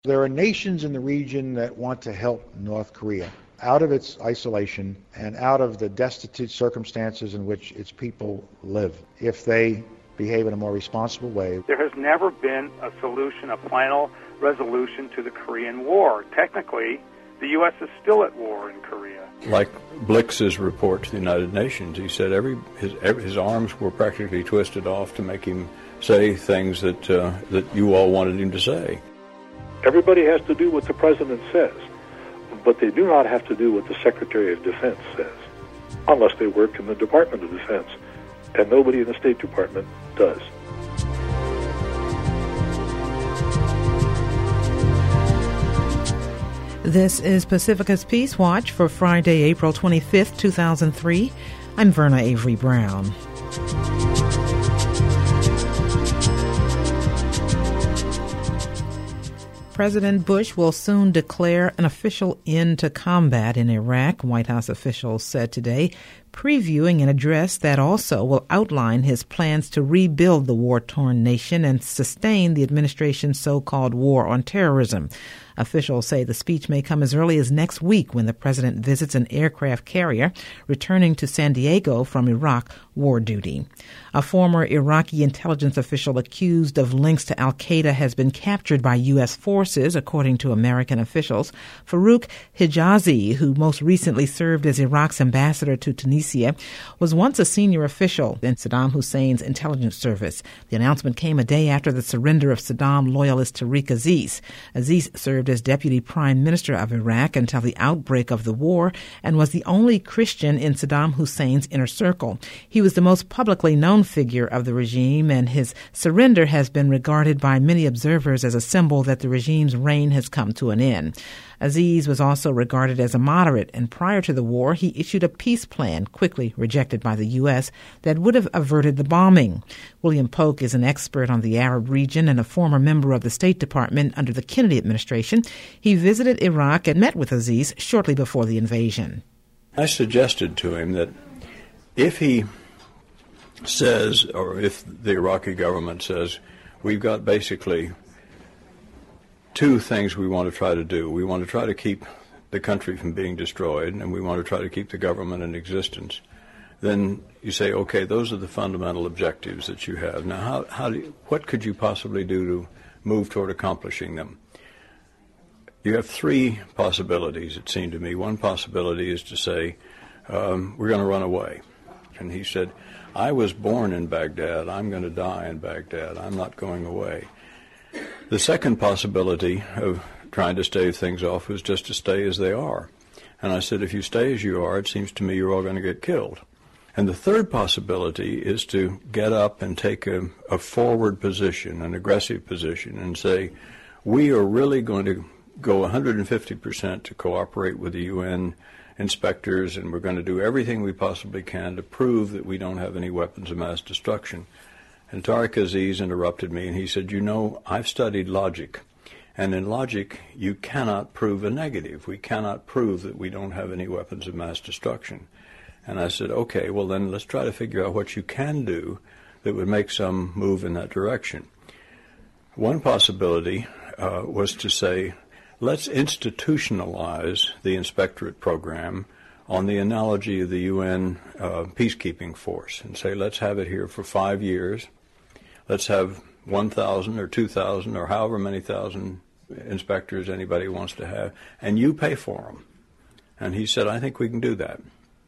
There are nations in the region that want to help North Korea out of its isolation and out of the destitute circumstances in which its people live, if they behave in a more responsible way. There has never been a solution, a final resolution to the Korean War. Technically, the U.S. is still at war in Korea. Like Blix's report to the United Nations, he said his arms were practically twisted off to make him say things that you all wanted him to say. Everybody has to do what the President says, but they do not have to do what the Secretary of Defense says, unless they work in the Department of Defense, and nobody in the State Department does. This is Pacifica's Peace Watch for Friday, April 25th, 2003. I'm Verna Avery Brown. President Bush will soon declare an official end to combat in Iraq, White House officials said today, previewing an address that also will outline his plans to rebuild the war-torn nation and sustain the administration's so-called war on terrorism. Officials say the speech may come as early as next week when the president visits an aircraft carrier returning to San Diego from Iraq war duty. A former Iraqi intelligence official accused of links to al-Qaeda has been captured by U.S. forces, according to American officials. Farouk Hijazi, who most recently served as Iraq's ambassador to Tunisia, was once a senior official in Saddam Hussein's intelligence service. The announcement came a day after the surrender of Saddam loyalist Tariq Aziz. Aziz served as deputy prime minister of Iraq until the outbreak of the war and was the only Christian in Saddam Hussein's inner circle. He was the most publicly known figure of the regime, and his surrender has been regarded by many observers as a symbol that the regime's reign has come to an end. Aziz was also regarded as a moderate, and prior to the war, he issued a peace plan, quickly rejected by the U.S., that would have averted the bombing. William Polk is an expert on the Arab region and a former member of the State Department under the Kennedy administration. He visited Iraq and met with Aziz shortly before the invasion. I suggested to him that if he says, or if the Iraqi government says, we've got basically two things we want to try to do. We want to try to keep the country from being destroyed, and we want to try to keep the government in existence. Then you say, okay, those are the fundamental objectives that you have. Now, what could you possibly do to move toward accomplishing them? You have three possibilities, it seemed to me. One possibility is to say, we're going to run away. And he said, I was born in Baghdad. I'm going to die in Baghdad. I'm not going away. The second possibility of trying to stave things off was just to stay as they are. And I said, if you stay as you are, it seems to me you're all going to get killed. And the third possibility is to get up and take a forward position, an aggressive position, and say, we are really going to go 150% to cooperate with the UN inspectors, and we're going to do everything we possibly can to prove that we don't have any weapons of mass destruction. And Tariq Aziz interrupted me, and he said, you know, I've studied logic, and in logic, you cannot prove a negative. We cannot prove that we don't have any weapons of mass destruction. And I said, okay, well then let's try to figure out what you can do that would make some move in that direction. One possibility was to say, let's institutionalize the inspectorate program on the analogy of the UN peacekeeping force and say, let's have it here for 5 years. Let's have 1,000 or 2,000 or however many thousand inspectors anybody wants to have, and you pay for them. And he said, I think we can do that.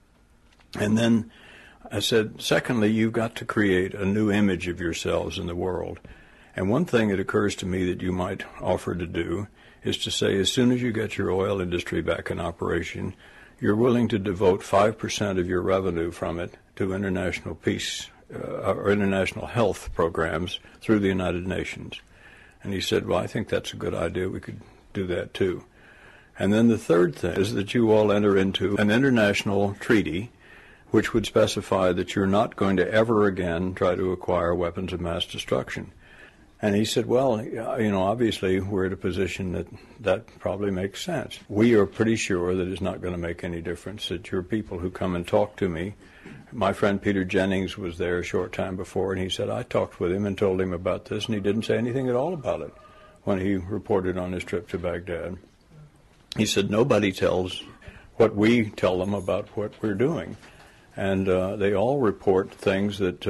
And then I said, secondly, you've got to create a new image of yourselves in the world. And one thing that occurs to me that you might offer to do is to say, as soon as you get your oil industry back in operation, you're willing to devote 5% of your revenue from it to international peace or international health programs through the United Nations. And he said, well, I think that's a good idea. We could do that too. And then the third thing is that you all enter into an international treaty which would specify that you're not going to ever again try to acquire weapons of mass destruction. And he said, well, you know, obviously we're at a position that probably makes sense. We are pretty sure that it's not going to make any difference, that your people who come and talk to me. My friend Peter Jennings was there a short time before, and he said, I talked with him and told him about this, and he didn't say anything at all about it. when he reported on his trip to Baghdad. He said, nobody tells what we tell them about what we're doing. And they all report things that,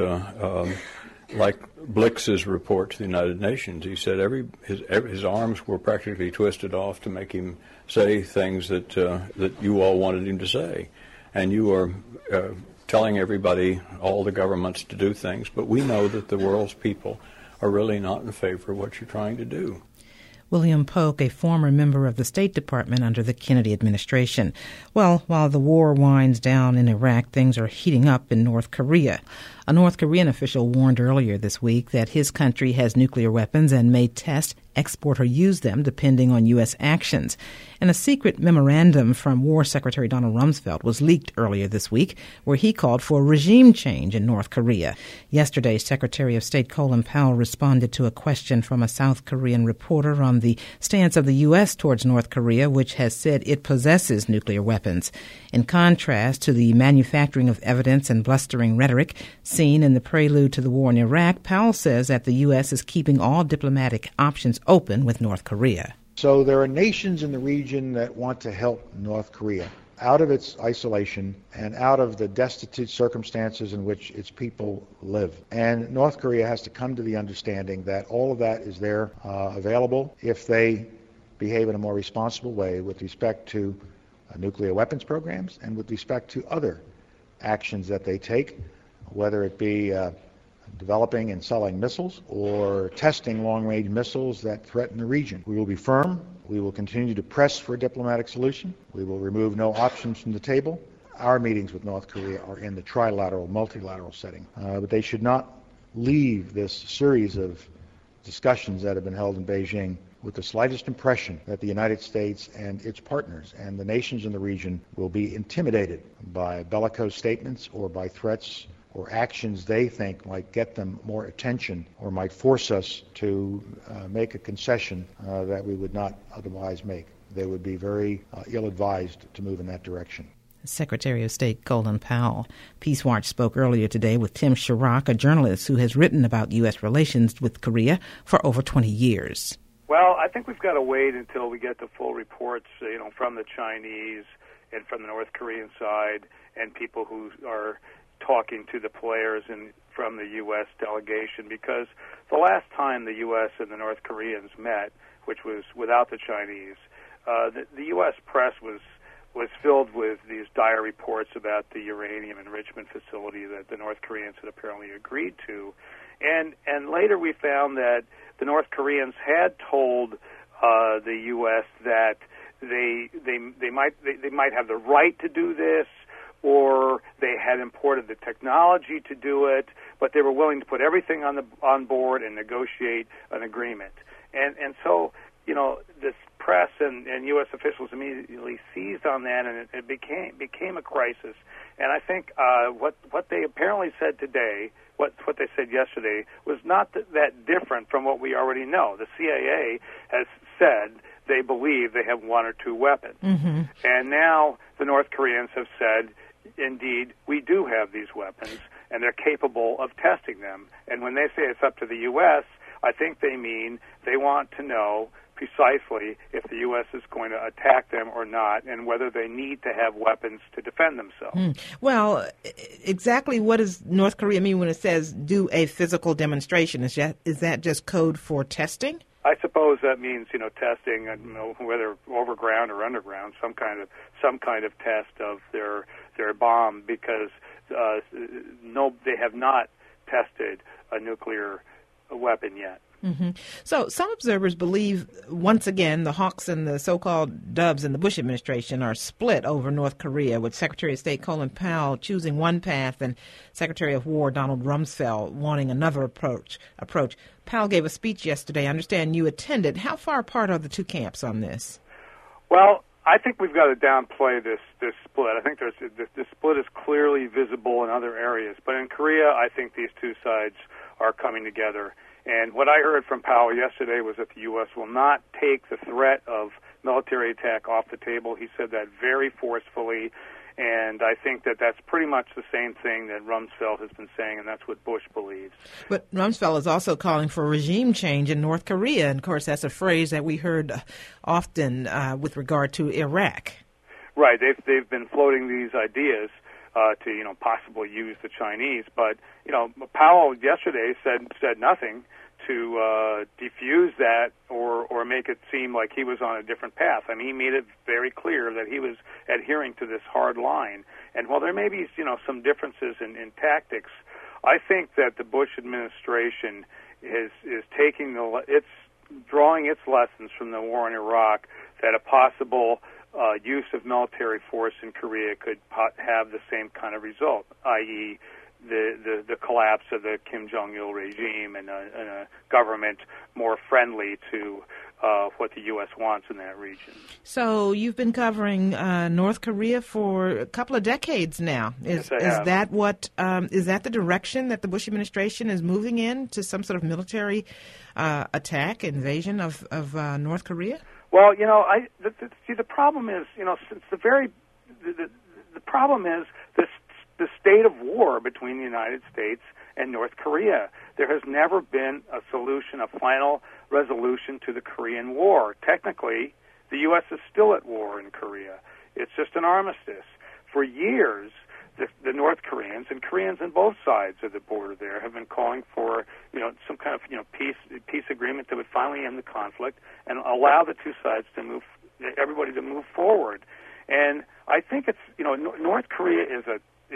like Blix's report to the United Nations. He said his arms were practically twisted off to make him say things that you all wanted him to say. And you are telling everybody, all the governments, to do things, but we know that the world's people are really not in favor of what you're trying to do. William Polk, a former member of the State Department under the Kennedy administration. Well, while the war winds down in Iraq, things are heating up in North Korea. A North Korean official warned earlier this week that his country has nuclear weapons and may test, export, or use them depending on U.S. actions. And a secret memorandum from War Secretary Donald Rumsfeld was leaked earlier this week, where he called for regime change in North Korea. Yesterday, Secretary of State Colin Powell responded to a question from a South Korean reporter on the stance of the U.S. towards North Korea, which has said it possesses nuclear weapons. In contrast to the manufacturing of evidence and blustering rhetoric seen in the prelude to the war in Iraq, Powell says that the U.S. is keeping all diplomatic options open with North Korea. So there are nations in the region that want to help North Korea out of its isolation and out of the destitute circumstances in which its people live. And North Korea has to come to the understanding that all of that is there available if they behave in a more responsible way with respect to nuclear weapons programs and with respect to other actions that they take, whether it be developing and selling missiles or testing long-range missiles that threaten the region. We will be firm. We will continue to press for a diplomatic solution. We will remove no options from the table. Our meetings with North Korea are in the trilateral, multilateral setting. But they should not leave this series of discussions that have been held in Beijing with the slightest impression that the United States and its partners and the nations in the region will be intimidated by bellicose statements or by threats or actions they think might get them more attention or might force us to make a concession that we would not otherwise make. They would be very ill-advised to move in that direction. Secretary of State Colin Powell. Peace Watch spoke earlier today with Tim Chirac, a journalist who has written about U.S. relations with Korea for over 20 years. Well, I think we've got to wait until we get the full reports, from the Chinese and from the North Korean side and people who are talking to the players from the U.S. delegation, because the last time the U.S. and the North Koreans met, which was without the Chinese, the U.S. press was filled with these dire reports about the uranium enrichment facility that the North Koreans had apparently agreed to. And later we found that the North Koreans had told the U.S. that they might have the right to do this, or they had imported the technology to do it, but they were willing to put everything on board and negotiate an agreement. And so, this press and U.S. officials immediately seized on that, and it became a crisis. And I think what they apparently said today, what they said yesterday, was not that different from what we already know. The CIA has said they believe they have one or two weapons. Mm-hmm. And now the North Koreans have said, indeed, we do have these weapons, and they're capable of testing them. And when they say it's up to the U.S., I think they mean they want to know precisely if the U.S. is going to attack them or not, and whether they need to have weapons to defend themselves. Well, exactly what does North Korea mean when it says do a physical demonstration? Is that just code for testing? I suppose that means testing, whether overground or underground, some kind of test of their bomb, because they have not tested a nuclear weapon yet. Mm-hmm. So some observers believe, once again, the hawks and the so-called doves in the Bush administration are split over North Korea, with Secretary of State Colin Powell choosing one path and Secretary of War Donald Rumsfeld wanting another approach. Powell gave a speech yesterday. I understand you attended. How far apart are the two camps on this? Well, I think we've got to downplay this split. I think the split is clearly visible in other areas. But in Korea, I think these two sides are coming together. And what I heard from Powell yesterday was that the U.S. will not take the threat of military attack off the table. He said that very forcefully. And I think that that's pretty much the same thing that Rumsfeld has been saying, and that's what Bush believes. But Rumsfeld is also calling for regime change in North Korea. And, of course, that's a phrase that we heard often with regard to Iraq. Right. They've been floating these ideas to, possibly use the Chinese. But, Powell yesterday said nothing to defuse that or make it seem like he was on a different path. I mean, he made it very clear that he was adhering to this hard line. And while there may be, some differences in tactics, I think that the Bush administration is taking it's drawing its lessons from the war in Iraq, that a possible use of military force in Korea could have the same kind of result, i.e., the collapse of the Kim Jong-il regime and a government more friendly to what the U.S. wants in that region. So you've been covering North Korea for a couple of decades now. Is that the direction that the Bush administration is moving in, to some sort of military invasion of North Korea? Well, the problem is, since the problem is the state of war between the United States and North Korea. There has never been a solution, a final resolution to the Korean War. Technically, the U.S. is still at war in Korea. It's just an armistice. For years, the North Koreans and Koreans on both sides of the border there have been calling for, some kind of, peace agreement that would finally end the conflict and allow the two sides to everybody to move forward. And I think it's, North Korea is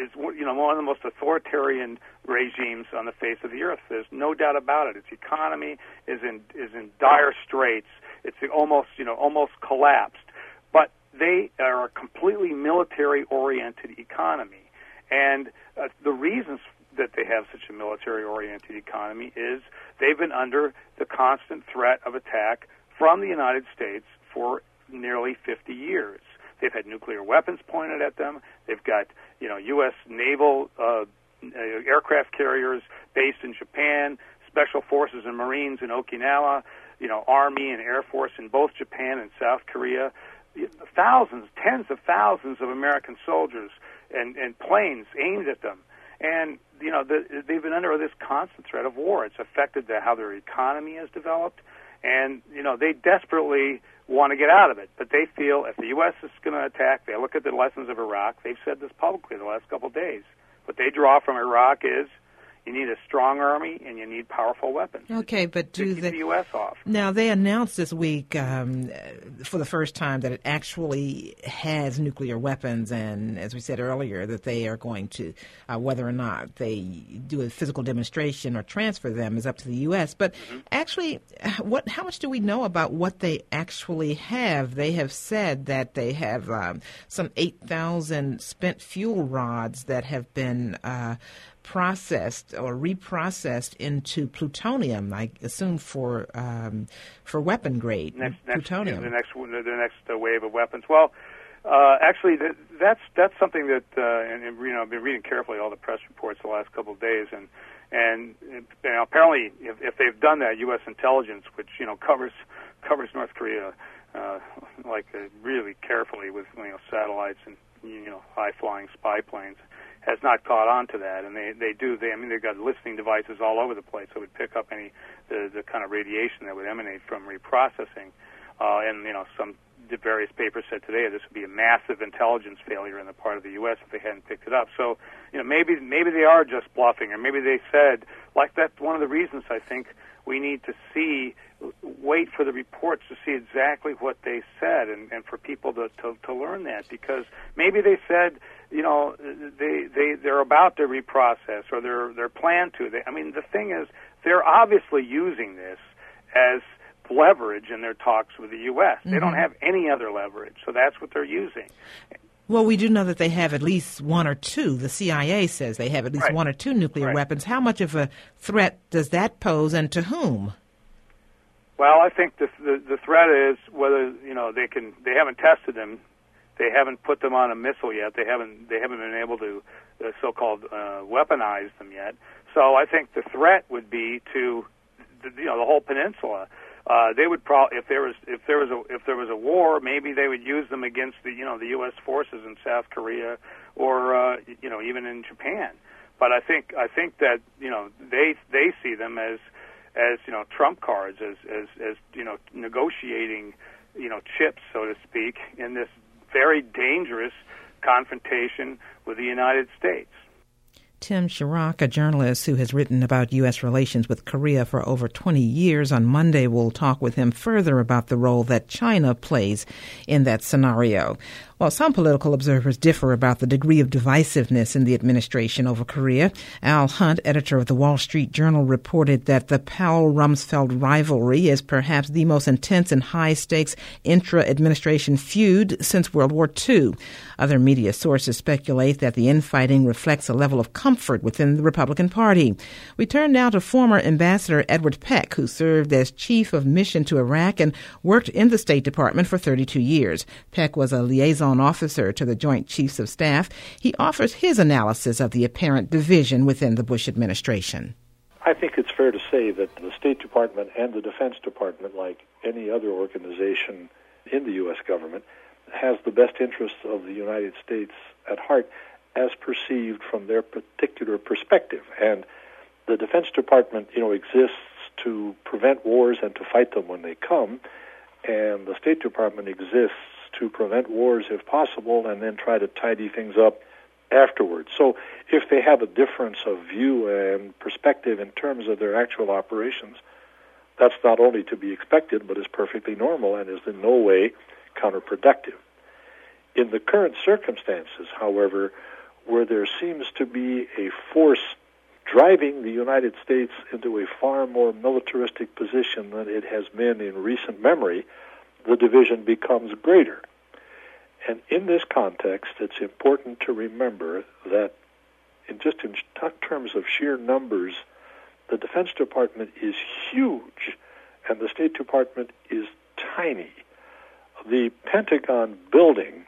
one of the most authoritarian regimes on the face of the earth. There's no doubt about it. Its economy is in dire straits. It's almost collapsed. But they are a completely military-oriented economy. And the reasons that they have such a military-oriented economy is they've been under the constant threat of attack from the United States for nearly 50 years. They've had nuclear weapons pointed at them. They've got, U.S. naval aircraft carriers based in Japan, special forces and Marines in Okinawa, Army and Air Force in both Japan and South Korea. Thousands, tens of thousands of American soldiers and planes aimed at them. And, they've been under this constant threat of war. It's affected how their economy has developed. And, they desperately want to get out of it. But they feel if the U.S. is going to attack, they look at the lessons of Iraq. They've said this publicly the last couple of days. What they draw from Iraq is you need a strong army and you need powerful weapons. Okay, but to keep the U.S. off. Now, they announced this week for the first time that it actually has nuclear weapons, and as we said earlier, that they are going to, whether or not they do a physical demonstration or transfer them is up to the U.S. But actually, how much do we know about what they actually have? They have said that they have some 8,000 spent fuel rods that have been processed or reprocessed into plutonium, I assume for weapon grade plutonium. The next wave of weapons. Well, actually, that's something that I've been reading carefully all the press reports the last couple of days, and apparently, if they've done that, U.S. intelligence, which covers North Korea really carefully with satellites and high flying spy planes, has not caught on to that, and they've got listening devices all over the place that would pick up the kind of radiation that would emanate from reprocessing. And some various papers said today this would be a massive intelligence failure on the part of the U.S. if they hadn't picked it up. So maybe they are just bluffing, or maybe they said, like, that's one of the reasons I think we need to wait for the reports to see exactly what they said, and for people to learn that, because maybe they said, they're about to reprocess, or they're planned to. The thing is, they're obviously using this as leverage in their talks with the U.S. They don't have any other leverage, so that's what they're using. Well, we do know that they have at least one or two. The CIA says they have at least one or two nuclear weapons. How much of a threat does that pose, and to whom? Well, I think the threat is whether they haven't tested them, they haven't put them on a missile yet, they haven't been able to so-called weaponize them yet. So I think the threat would be to the whole peninsula. They would probably, if there was a war, maybe they would use them against the U.S. forces in South Korea or even in Japan. But I think that they see them as trump cards, as negotiating chips, so to speak, in this very dangerous confrontation with the United States. Tim Chirac, a journalist who has written about U.S. relations with Korea for over 20 years, on Monday we'll talk with him further about the role that China plays in that scenario. Well, some political observers differ about the degree of divisiveness in the administration over Korea. Al Hunt, editor of the Wall Street Journal, reported that the Powell-Rumsfeld rivalry is perhaps the most intense and high-stakes intra-administration feud since World War II. Other media sources speculate that the infighting reflects a level of comfort within the Republican Party. We turn now to former Ambassador Edward Peck, who served as chief of mission to Iraq and worked in the State Department for 32 years. Peck was a liaison officer to the Joint Chiefs of Staff. He offers his analysis of the apparent division within the Bush administration. I think it's fair to say that the State Department and the Defense Department, like any other organization in the U.S. government, has the best interests of the United States at heart as perceived from their particular perspective. And the Defense Department, exists to prevent wars and to fight them when they come, and the State Department exists to prevent wars if possible and then try to tidy things up afterwards. So if they have a difference of view and perspective in terms of their actual operations, that's not only to be expected, but is perfectly normal and is in no way counterproductive. In the current circumstances, however, where there seems to be a force driving the United States into a far more militaristic position than it has been in recent memory, the division becomes greater. And in this context, it's important to remember that in terms of sheer numbers, the Defense Department is huge and the State Department is tiny. The Pentagon building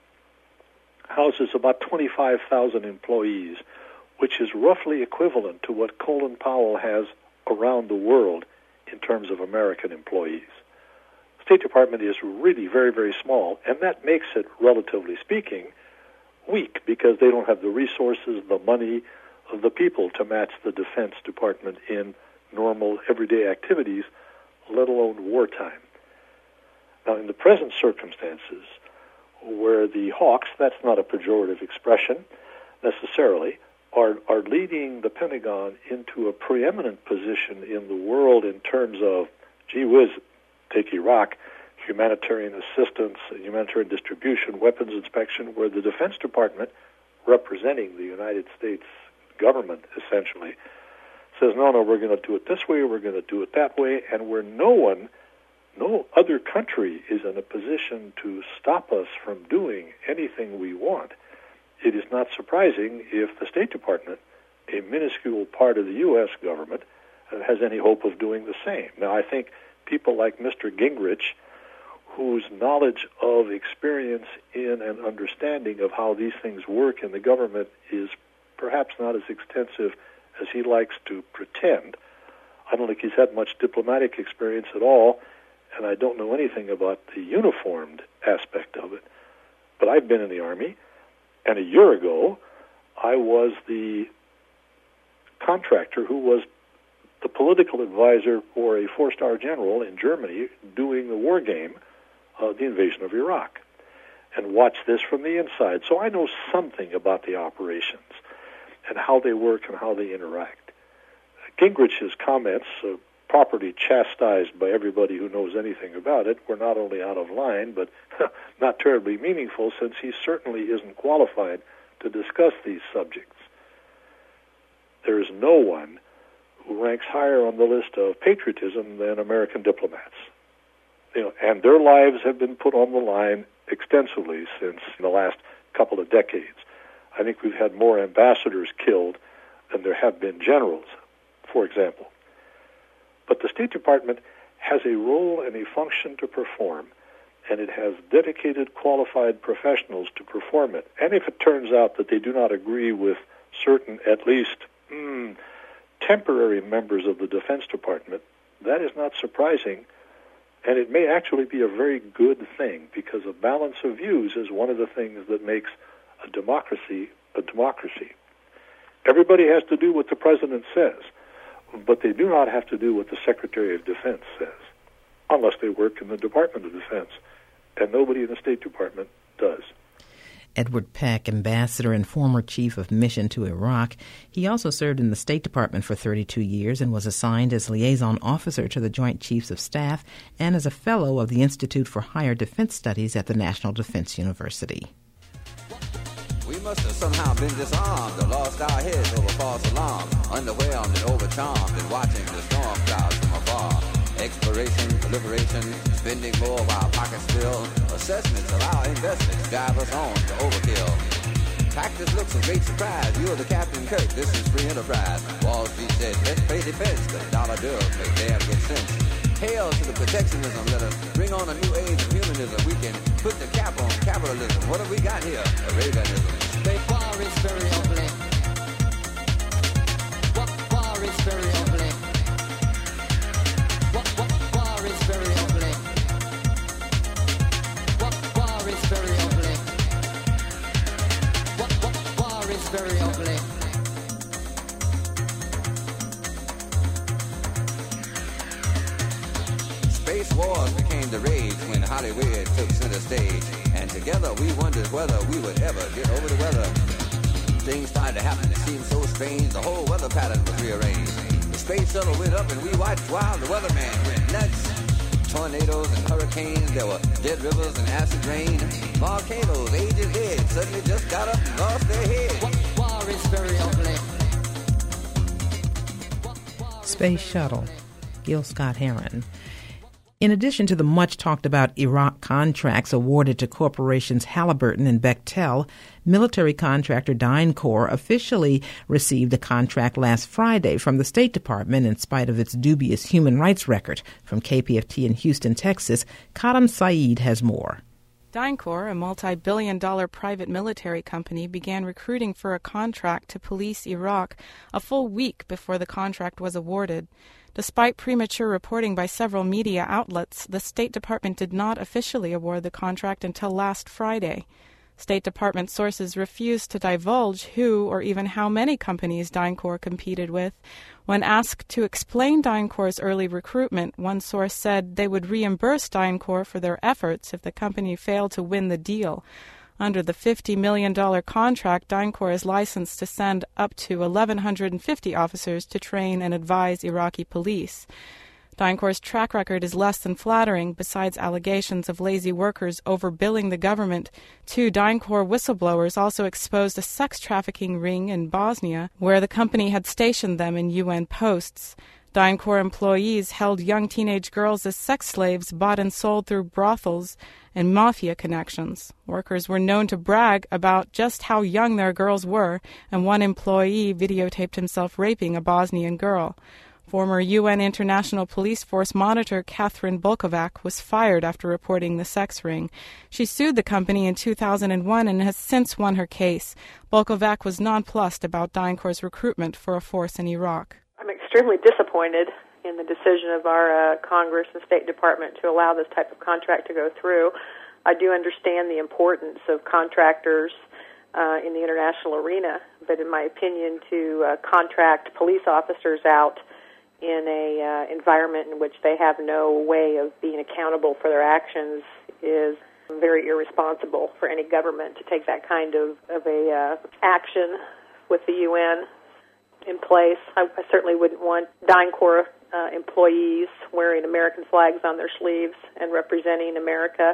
houses about 25,000 employees, which is roughly equivalent to what Colin Powell has around the world in terms of American employees. State Department is really very, very small, and that makes it, relatively speaking, weak because they don't have the resources, the money, the people to match the Defense Department in normal, everyday activities, let alone wartime. Now, in the present circumstances, where the hawks, that's not a pejorative expression necessarily, are leading the Pentagon into a preeminent position in the world in terms of, gee whiz, take Iraq, humanitarian assistance, humanitarian distribution, weapons inspection, where the Defense Department, representing the United States government essentially, says, no, we're going to do it this way, we're going to do it that way, and where no other country is in a position to stop us from doing anything we want, it is not surprising if the State Department, a minuscule part of the U.S. government, has any hope of doing the same. Now, I think people like Mr. Gingrich, whose knowledge of experience in and understanding of how these things work in the government is perhaps not as extensive as he likes to pretend. I don't think he's had much diplomatic experience at all, and I don't know anything about the uniformed aspect of it. But I've been in the Army, and a year ago, I was the contractor who was the political advisor for a four-star general in Germany doing the war game of the invasion of Iraq, and watched this from the inside. So I know something about the operations and how they work and how they interact. Gingrich's comments, properly chastised by everybody who knows anything about it, were not only out of line, but not terribly meaningful, since he certainly isn't qualified to discuss these subjects. There is no one who ranks higher on the list of patriotism than American diplomats. And their lives have been put on the line extensively since the last couple of decades. I think we've had more ambassadors killed than there have been generals, for example. But the State Department has a role and a function to perform, and it has dedicated, qualified professionals to perform it. And if it turns out that they do not agree with certain, at least temporary members of the Defense Department, that is not surprising, And it may actually be a very good thing, because a balance of views is one of the things that makes a democracy a democracy. Everybody has to do what the president says, but they do not have to do what the Secretary of Defense says, unless they work in the Department of Defense, and nobody in the State Department does. Edward Peck, ambassador and former chief of mission to Iraq. He also served in the State Department for 32 years and was assigned as liaison officer to the Joint Chiefs of Staff and as a fellow of the Institute for Higher Defense Studies at the National Defense University. We must have somehow been disarmed or lost our heads over false alarms, underwhelmed and overcharmed and watching the storm clouds from afar. Exploration, proliferation, spending more while pockets fill. Assessments of our investments drive us on to overkill. Practice looks a great surprise. You're the Captain Kirk, this is free enterprise. Wall Street said, let's pay defense, cause dollar bills make damn good sense. Hail to the protectionism, let us bring on a new age of humanism. We can put the cap on capitalism. What have we got here? A Reaganism. The war is very ugly. War is very ugly. War is very ugly. War is very ugly. War is very ugly. Space wars became the rage when Hollywood took center stage, and together we wondered whether we would ever get over the weather. Things started to happen that seemed so strange, the whole weather pattern was rearranged. The space shuttle went up and we watched while the weatherman went nuts. Tornadoes and hurricanes, there were dead rivers and acid rain. Volcanoes, ages dead, suddenly just got up and lost their head. War is very ugly. Space Shuttle, Gil Scott-Heron. In addition to the much-talked-about Iraq contracts awarded to corporations Halliburton and Bechtel, military contractor DynCorp officially received a contract last Friday from the State Department in spite of its dubious human rights record. From KPFT in Houston, Texas, Kadam Saeed has more. DynCorp, a multi-billion-dollar private military company, began recruiting for a contract to police Iraq a full week before the contract was awarded. Despite premature reporting by several media outlets, the State Department did not officially award the contract until last Friday. State Department sources refused to divulge who or even how many companies DynCorp competed with. When asked to explain DynCorp's early recruitment, one source said they would reimburse DynCorp for their efforts if the company failed to win the deal. Under the $50 million contract, DynCorp is licensed to send up to 1,150 officers to train and advise Iraqi police. DynCorp's track record is less than flattering. Besides allegations of lazy workers overbilling the government, two DynCorp whistleblowers also exposed a sex trafficking ring in Bosnia, where the company had stationed them in UN posts. DynCorp employees held young teenage girls as sex slaves bought and sold through brothels and mafia connections. Workers were known to brag about just how young their girls were, and one employee videotaped himself raping a Bosnian girl. Former UN International Police Force monitor Catherine Bolkovac was fired after reporting the sex ring. She sued the company in 2001 and has since won her case. Bolkovac was nonplussed about DynCorp's recruitment for a force in Iraq. I'm extremely disappointed in the decision of our Congress and State Department to allow this type of contract to go through. I do understand the importance of contractors in the international arena, but in my opinion, to contract police officers out in a environment in which they have no way of being accountable for their actions is very irresponsible for any government to take that kind of a action with the UN in place. I certainly wouldn't want DynCorp employees wearing American flags on their sleeves and representing America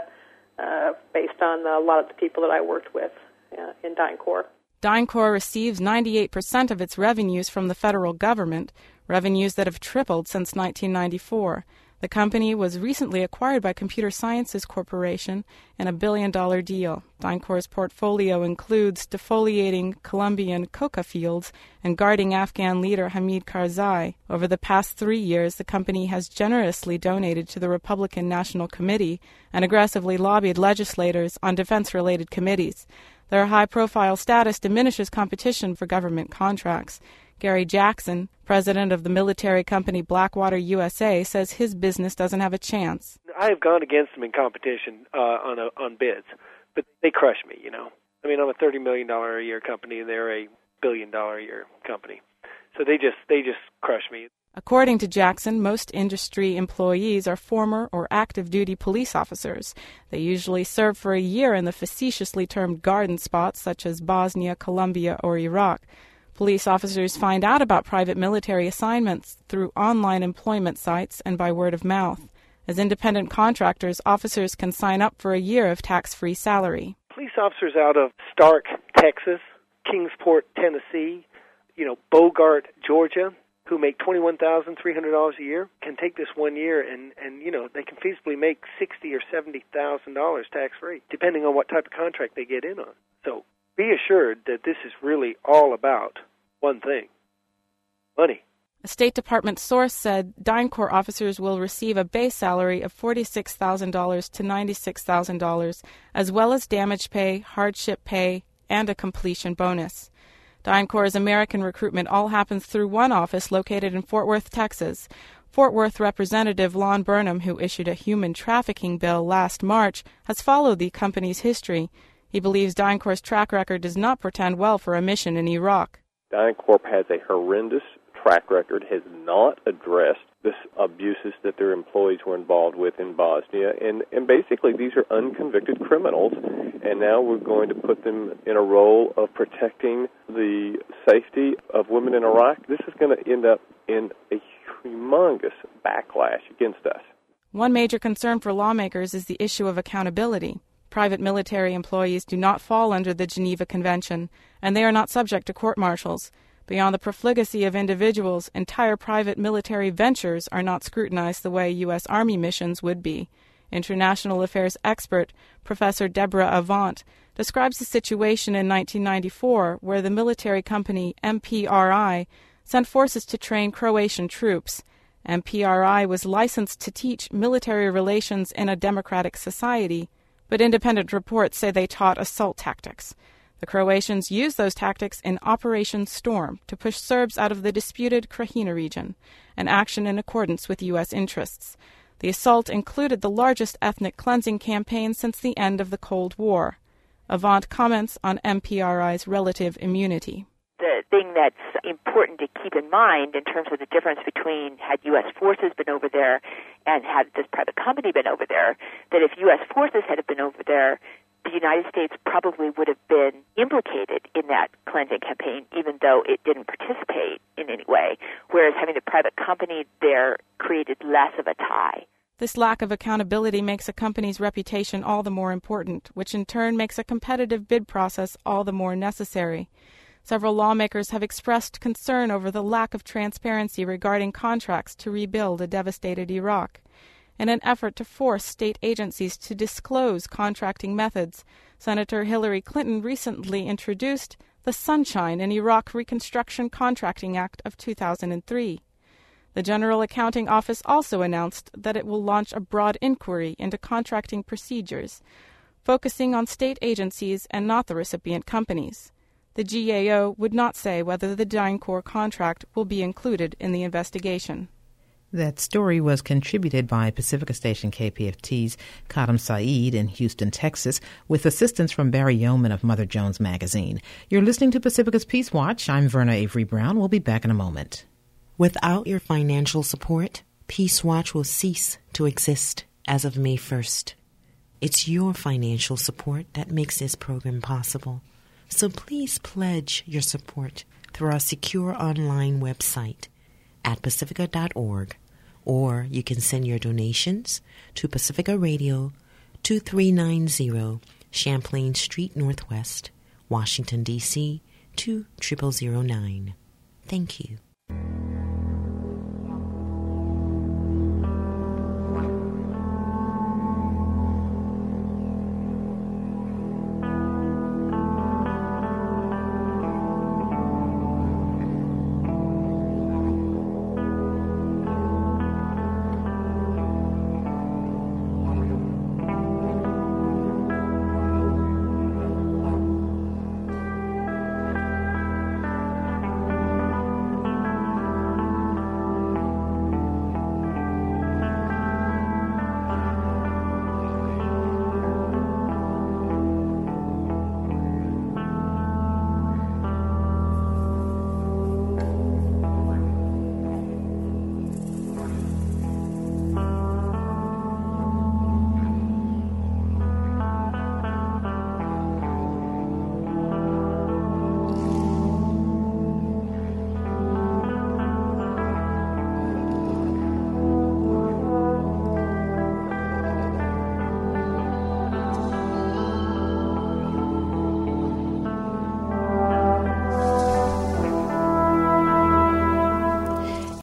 based on a lot of the people that I worked with in DynCorp. DynCorp receives 98% of its revenues from the federal government, revenues that have tripled since 1994. The company was recently acquired by Computer Sciences Corporation in a $1 billion deal. DynCorp's portfolio includes defoliating Colombian coca fields and guarding Afghan leader Hamid Karzai. Over the past 3 years, the company has generously donated to the Republican National Committee and aggressively lobbied legislators on defense-related committees. Their high-profile status diminishes competition for government contracts. Gary Jackson, president of the military company Blackwater USA, says his business doesn't have a chance. I have gone against them in competition on bids, but they crush me, you know. I mean, I'm a $30 million a year company, and they're a $1 billion a year company. So they just crush me. According to Jackson, most industry employees are former or active duty police officers. They usually serve for a year in the facetiously termed garden spots such as Bosnia, Colombia, or Iraq. Police officers find out about private military assignments through online employment sites and by word of mouth. As independent contractors, officers can sign up for a year of tax-free salary. Police officers out of Stark, Texas, Kingsport, Tennessee, Bogart, Georgia, who make $21,300 a year, can take this 1 year and they can feasibly make $60,000 or $70,000 tax-free, depending on what type of contract they get in on. So be assured that this is really all about one thing: money. A State Department source said DynCorp officers will receive a base salary of $46,000 to $96,000, as well as damage pay, hardship pay, and a completion bonus. DynCorp's American recruitment all happens through one office located in Fort Worth, Texas. Fort Worth Representative Lon Burnham, who issued a human trafficking bill last March, has followed the company's history. He believes DynCorp's track record does not portend well for a mission in Iraq. DynCorp has a horrendous track record, has not addressed the abuses that their employees were involved with in Bosnia, and basically these are unconvicted criminals, and now we're going to put them in a role of protecting the safety of women in Iraq. This is going to end up in a humongous backlash against us. One major concern for lawmakers is the issue of accountability. Private military employees do not fall under the Geneva Convention, and they are not subject to court-martials. Beyond the profligacy of individuals, entire private military ventures are not scrutinized the way U.S. Army missions would be. International affairs expert Professor Deborah Avant describes the situation in 1994 where the military company MPRI sent forces to train Croatian troops. MPRI was licensed to teach military relations in a democratic society, but independent reports say they taught assault tactics. The Croatians used those tactics in Operation Storm to push Serbs out of the disputed Krajina region, an action in accordance with U.S. interests. The assault included the largest ethnic cleansing campaign since the end of the Cold War. Avant comments on MPRI's relative immunity. The thing that's important to keep in mind in terms of the difference between had U.S. forces been over there and had this private company been over there, that if U.S. forces had been over there, the United States probably would have been implicated in that cleansing campaign, even though it didn't participate in any way, whereas having the private company there created less of a tie. This lack of accountability makes a company's reputation all the more important, which in turn makes a competitive bid process all the more necessary. Several lawmakers have expressed concern over the lack of transparency regarding contracts to rebuild a devastated Iraq. In an effort to force state agencies to disclose contracting methods, Senator Hillary Clinton recently introduced the Sunshine in Iraq Reconstruction Contracting Act of 2003. The General Accounting Office also announced that it will launch a broad inquiry into contracting procedures, focusing on state agencies and not the recipient companies. The GAO would not say whether the DynCorp contract will be included in the investigation. That story was contributed by Pacifica Station KPFT's Kadam Saeed in Houston, Texas, with assistance from Barry Yeoman of Mother Jones Magazine. You're listening to Pacifica's Peace Watch. I'm Verna Avery Brown. We'll be back in a moment. Without your financial support, Peace Watch will cease to exist as of May 1st. It's your financial support that makes this program possible. So please pledge your support through our secure online website at pacifica.org, or you can send your donations to Pacifica Radio, 2390 Champlain Street Northwest, Washington, D.C., 20009. Thank you.